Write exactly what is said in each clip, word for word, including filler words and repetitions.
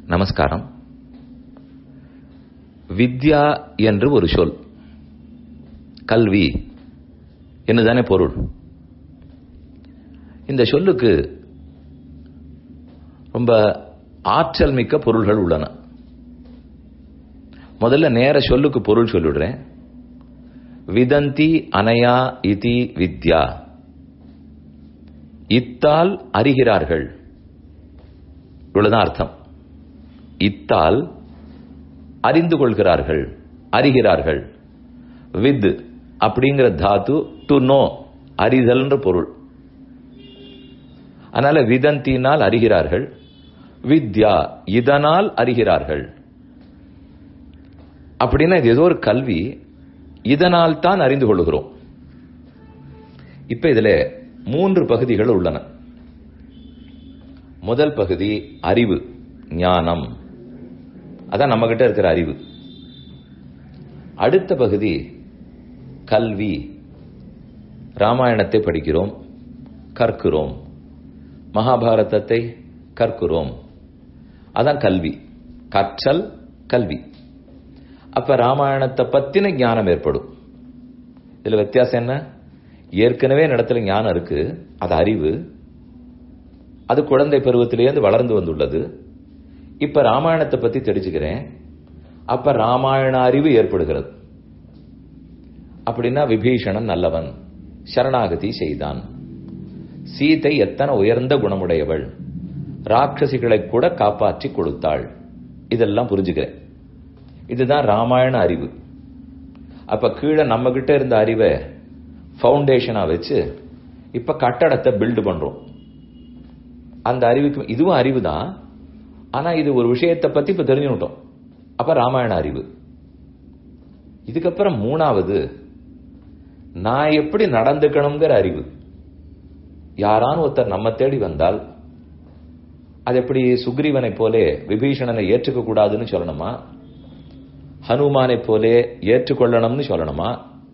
நமஸ்காரம். வித்யா என்று ஒரு சொல், கல்வி என்னதானே பொருள். இந்த சொல்லுக்கு ரொம்ப ஆற்றல் மிக்க பொருள்கள் உள்ளன. முதல்ல நேர சொல்லுக்கு பொருள் சொல்லிடுறேன். விதந்தி அனயா இதி வித்யா, இத்தால் அறிகிறார்கள், இவ்வளவுதான் அர்த்தம். இத்தால் அறிந்து கொள்கிறார்கள், அறிகிறார்கள். வித் அப்படிங்கிற தாத்து டு நோ, அறிதல் என்ற பொருள். அதனால விதந்தினால் அறிகிறார்கள், வித்யா இதனால் அறிகிறார்கள். அப்படின்னா இது ஏதோ ஒரு கல்வி, இதனால் தான் அறிந்து கொள்கிறோம். இப்ப இதுல மூன்று பகுதிகள் உள்ளன. முதல் பகுதி அறிவு, ஞானம், அதான் நம்ம கிட்ட இருக்கிற அறிவு. அடுத்த பகுதி கல்வி, ராமாயணத்தை படிக்கிறோம், கற்கிறோம், மகாபாரதத்தை கற்கிறோம், அதான் கல்வி, கற்றல் கல்வி. அப்ப ராமாயணத்தை பத்தின ஞானம் ஏற்படும். இதுல வித்தியாசம் என்ன? ஏற்கனவே இடத்துல ஞானம் இருக்கு, அது அறிவு, அது குழந்தை பருவத்திலேருந்து வளர்ந்து வந்துள்ளது. இப்ப ராமாயணத்தை பத்தி தெரிஞ்சுக்கிறேன், அப்ப ராமாயண அறிவு ஏற்படுகிறது. அப்படின்னா விபீஷணன் நல்லவன், சரணாகதி செய்தான், சீதை எத்தனை உயர்ந்த குணமுடையவள், ராட்சசிகளை கூட காப்பாற்றி கொடுத்தாள், இதெல்லாம் புரிஞ்சுக்கிறேன். இதுதான் ராமாயண அறிவு. அப்ப கீழே நம்ம கிட்ட இருந்த அறிவை பவுண்டேஷனா வச்சு இப்ப கட்டடத்தை பில்டு பண்றோம். அந்த அறிவுக்கு இதுவும் அறிவு தான், ஆனா இது ஒரு விஷயத்தை பத்தி இப்ப தெரிஞ்சுட்டோம், அப்ப ராமாயண அறிவு. இதுக்கப்புறம் மூணாவது நான் எப்படி நடந்துக்கணுங்கிற அறிவு. யாரான ஒருத்தர் நம்ம தேடி வந்தால் அது எப்படி சுக்ரீவனை போலே விபீஷணனை ஏற்றுக்க கூடாதுன்னு சொல்லணுமா, ஹனுமானை போலே ஏற்றுக்கொள்ளணும்னு சொல்லணுமா,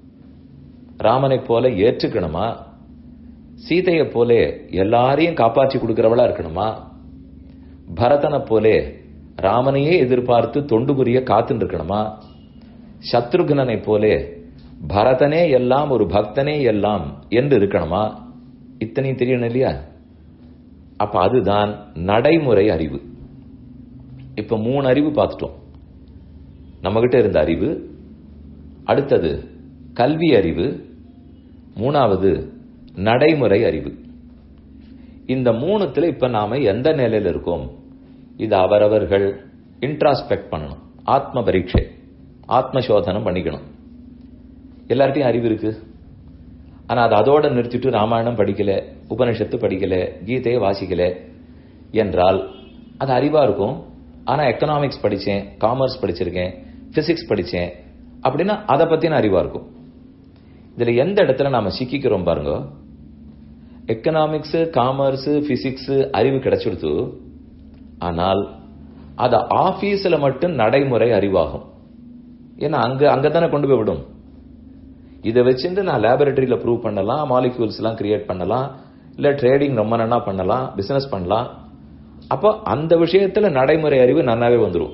ராமனை போல ஏற்றுக்கணுமா, சீதையை போலே எல்லாரையும் காப்பாற்றி கொடுக்கிறவளா இருக்கணுமா, பரதனை போலே ராமனையே எதிர்பார்த்து தொண்டு புரிய காத்துட்டு இருக்கணுமா, சத்ருக்னனை போலே பரதனே எல்லாம் ஒரு பக்தனே எல்லாம் என்று இருக்கணுமா, இத்தனையும் தெரியணும் இல்லையா? அப்ப அதுதான் நடைமுறை அறிவு. இப்ப மூணு அறிவு பார்த்துட்டோம். நம்ம கிட்ட இருந்த அறிவு, அடுத்தது கல்வி அறிவு, மூணாவது நடைமுறை அறிவு. இந்த மூணுத்துல இப்ப நாம எந்த நிலையில இருக்கோம்? இது அவரவர்கள் இன்ட்ராஸ்பெக்ட் பண்ணணும், ஆத்ம பரீட்சை, ஆத்ம சோதனம் பண்ணிக்கணும். எல்லார்ட்டையும் அறிவு இருக்கு, ஆனா அது அதோட நிறுத்திட்டு ராமாயணம் படிக்கல, உபனிஷத்து படிக்கல, கீதையை வாசிக்கல என்றால் அது அறிவா இருக்கும். ஆனா எக்கனாமிக்ஸ் படிச்சேன், காமர்ஸ் படிச்சிருக்கேன், பிசிக்ஸ் படிச்சேன் அப்படின்னா அதை பத்தின அறிவா இருக்கும். இதுல எந்த இடத்துல நாம சிக்கிக்கிறோம் பாருங்க. எக்கனாமிக்ஸ், காமர்ஸ், பிசிக்ஸ் அறிவு கிடைச்சிடுத்து, ஆனால் அது ஆபீஸ்ல மட்டும் நடைமுறை அறிவாகும். ஏன்னா அங்க அங்கதானே கொண்டு போய் விடும். இதை வச்சுட்டு நான் லேபரட்டரியில ப்ரூவ் பண்ணலாம், மாலிக்யூல்ஸ் எல்லாம் கிரியேட் பண்ணலாம், இல்ல ட்ரேடிங் ரொம்ப நன்னா பண்ணலாம், பிசினஸ் பண்ணலாம். அப்போ அந்த விஷயத்துல நடைமுறை அறிவு நன்னாவே வந்துடும்.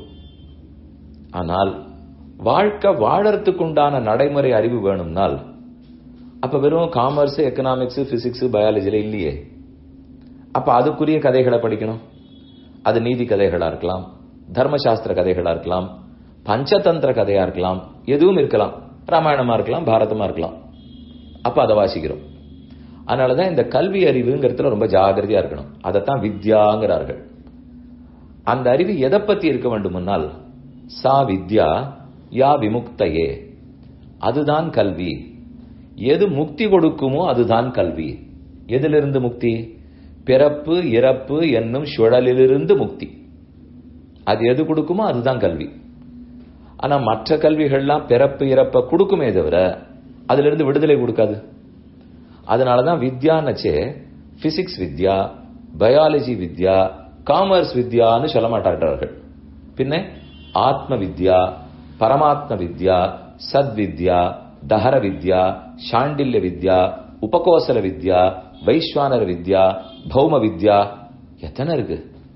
ஆனால் வாழ்க்கை வாழறதுக்கு உண்டான நடைமுறை அறிவு வேணும்னால் அப்ப வெறும் காமர்ஸ், எக்கனாமிக்ஸ், பிசிக்ஸ், பயாலஜில இல்லையே. அப்ப அதுக்குரிய கதைகளை படிக்கணும். அது நீதி கதைகளா இருக்கலாம், தர்மசாஸ்திர கதைகளா இருக்கலாம், பஞ்சதந்திர கதையா இருக்கலாம், எதுவும் இருக்கலாம், ராமாயணமா இருக்கலாம், பாரதமா இருக்கலாம். அப்ப அதை வாசிக்கிறோம். அதனாலதான் இந்த கல்வி அறிவுங்கிறதுல ரொம்ப ஜாகிரதையா இருக்கணும். அதைத்தான் வித்யாங்கிறார்கள். அந்த அறிவு எதை பத்தி இருக்க வேண்டுமுன்னால் சா வித்யா யா விமுக்தையே, அதுதான் கல்வி. எது முக்தி கொடுக்குமோ அதுதான் கல்வி. எதிலிருந்து முக்தி? பிறப்பு இறப்பு என்னும் சுழலிலிருந்து முக்தி. அது எது கொடுக்குமோ அதுதான் கல்வி. ஆனா மற்ற கல்விகள்லாம் பிறப்பு இறப்ப கொடுக்குமே தவிர அதுல இருந்து விடுதலை கொடுக்காது. அதனாலதான் வித்யான்னச்சே பிசிக்ஸ் வித்யா, பயாலஜி வித்யா, காமர்ஸ் வித்யான்னு சொல்ல மாட்டார்கள். பின்ன ஆத்ம வித்யா, பரமாத்ம வித்யா, சத் வித்யா, தஹர வித்யா, சாண்டில்ய வித்யா, உபகோசல வித்யா, வைஸ்வானர வித்யா, பௌம வித்யா, எத்தனை இருக்கு.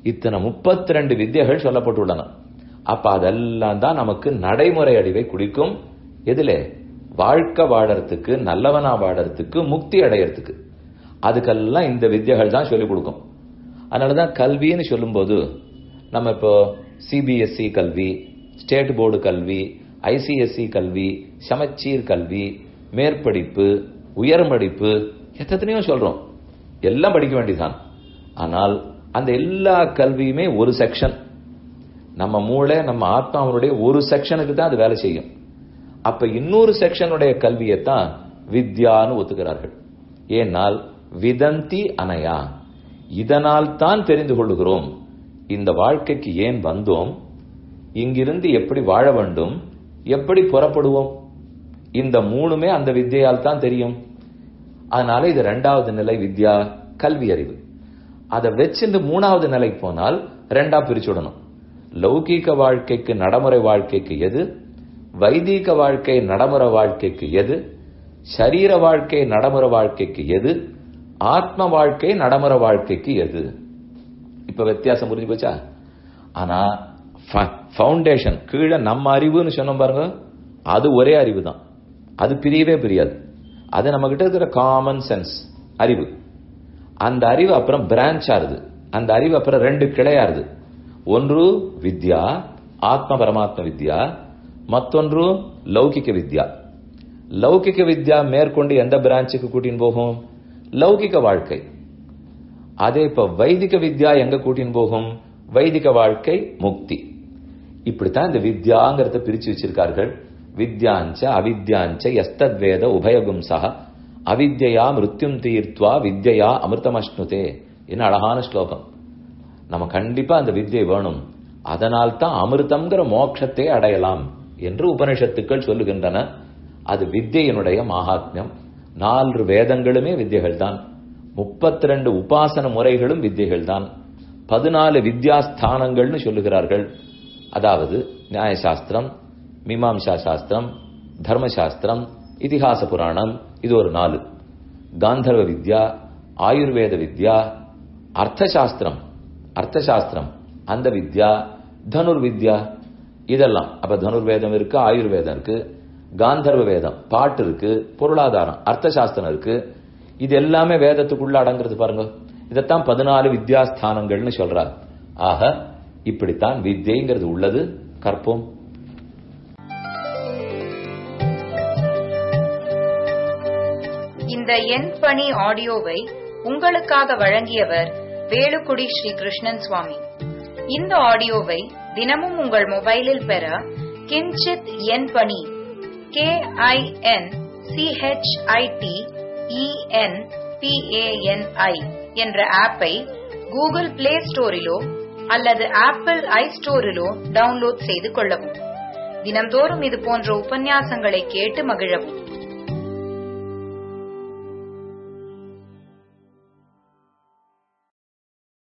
இத்தனை முப்பத்தி ரெண்டு வித்தியைகள் சொல்லப்பட்டுள்ளன. அப்ப அதெல்லாம் தான் நமக்கு நடைமுறை அறிவை குடிக்கும். எதுல? வாழ்க்கை வாழறதுக்கு, நல்லவனா வாழறதுக்கு, முக்தி அடையறதுக்கு. அதுக்கெல்லாம் இந்த வித்தியைகள் தான் சொல்லிக் கொடுக்கும். அதனாலதான் கல்வின்னு சொல்லும் போது நம்ம இப்போ சிபிஎஸ்இ கல்வி, ஸ்டேட் போர்டு கல்வி, ஐசிஎஸ்இ கல்வி, சமச்சீர் கல்வி, மேற்படிப்பு, உயர்மடிப்பு எத்தனையோ சொல்றோம். எல்லாம் படிக்க வேண்டியதான். ஆனால் அந்த எல்லா கல்வியுமே ஒரு செக்ஷன். நம்ம மூளை, நம்ம ஆத்மாவுடைய ஒரு செக்ஷனுக்கு தான் அது வேலை செய்யும். அப்ப இன்னொரு செக்ஷனுடைய கல்வியைத்தான் வித்யான்னு ஒத்துக்கிறார்கள். ஏனால் விதந்தி அனயா, இதனால் தான் தெரிந்து கொள்ளுகிறோம் இந்த வாழ்க்கைக்கு ஏன் வந்தோம், இங்கிருந்து எப்படி வாழ வேண்டும், எப்படி புறப்படுவோம். இந்த மூணுமே அந்த வித்தியால் தான் தெரியும். அதனால இது இரண்டாவது நிலை வித்யா, கல்வி அறிவு. அதை வச்சு மூணாவது நிலை போனால் ரெண்டா பிரிச்சுடணும். லௌகீக வாழ்க்கைக்கு நடைமுறை வாழ்க்கைக்கு எது, வைதீக வாழ்க்கை நடைமுறை வாழ்க்கைக்கு எது, சரீர வாழ்க்கை நடைமுறை வாழ்க்கைக்கு எது, ஆத்ம வாழ்க்கை நடைமுறை வாழ்க்கைக்கு எது. இப்ப வித்தியாசம் புரிஞ்சு போச்சா? ஆனா ஃபவுண்டேஷன் கீழே நம்ம அறிவுன்னு சொன்னோம் பாருங்க, அது ஒரே அறிவு தான். அது பிரியவே பிரியாது. அது நம்ம கிட்ட இருக்கிற காமன் சென்ஸ் அறிவு. அந்த அறிவு அப்புறம் பிரான்ச் ஆறுது. அந்த அறிவு அப்புறம் ரெண்டு கிளையாருது. ஒன்று வித்யா, ஆத்ம பரமாத்ம வித்யா, மற்றொன்று லௌகிக வித்யா. லௌகிக வித்யா மேற்கொண்டு எந்த பிரான்ச்சுக்கு கூட்டின்னு போகும்? லௌகிக வாழ்க்கை. அதே இப்ப வைதிக வித்யா எங்க கூட்டின்னு போகும்? வைதிக வாழ்க்கை, முக்தி. இப்படித்தான் இந்த வித்யாங்கிறத பிரிச்சு வச்சிருக்கார்கள். வித்யாஞ்ச அவித்யாஞ்ச எஸ்தத்வேத உபயகும்சா அவித்யா மிருத்யும் தீர்த்வா வித்யா அமிர்தமஷ்ணுதே. என்ன அழகான ஸ்லோகம். நம்ம கண்டிப்பா அந்த வித்யை வேணும், அதனால் தான் அமிர்தம்ங்கிற மோட்சத்தை அடையலாம் என்று உபனிஷத்துக்கள் சொல்லுகின்றன. அது வித்யினுடைய மகாத்மியம். நாலு வேதங்களுமே வித்யைகள் தான். முப்பத்தி ரெண்டு உபாசன முறைகளும் வித்யைகள் தான். பதினாலு வித்யாஸ்தானங்கள்னு சொல்லுகிறார்கள். அதாவது நியாயசாஸ்திரம், மீமாம்சா சாஸ்திரம், தர்மசாஸ்திரம், இதிகாச புராணம், இது ஒரு நாலு. காந்தர்வ வித்யா, ஆயுர்வேத வித்யா, அர்த்தசாஸ்திரம், அர்த்தசாஸ்திரம் அந்த வித்யா, தனுர் வித்யா, இதெல்லாம். அப்ப தனுர்வேதம் இருக்கு, ஆயுர்வேதம் இருக்கு, காந்தர்வ வேதம் பாட்டு இருக்கு, பொருளாதாரம் அர்த்தசாஸ்திரம் இருக்கு. இது எல்லாமே வேதத்துக்குள்ள அடங்குறது பாருங்க. இதைத்தான் பதினாலு வித்யாஸ்தானங்கள்னு சொல்றார். ஆக இப்படித்தான் வித்யைங்கிறது உள்ளது. கற்போம். இந்த என் பணி ஆடியோவை உங்களுக்காக வழங்கியவர் வேலுக்குடி ஸ்ரீ கிருஷ்ணன் சுவாமி. இந்த ஆடியோவை தினமும் உங்கள் மொபைலில் பெற கிஞ்சித் என் பணி கே ஐ என் சிஹெச்ஐடி இஎன் பிஏஎன்ஐ என்ற ஆப்பை கூகுள் பிளே ஸ்டோரிலோ அல்லது ஆப்பிள் ஐ ஸ்டோரிலோ டவுன்லோட் செய்து கொள்ளவும். தினம்தோறும் இது போன்ற உபன்யாசங்களை கேட்டு மகிழவும்.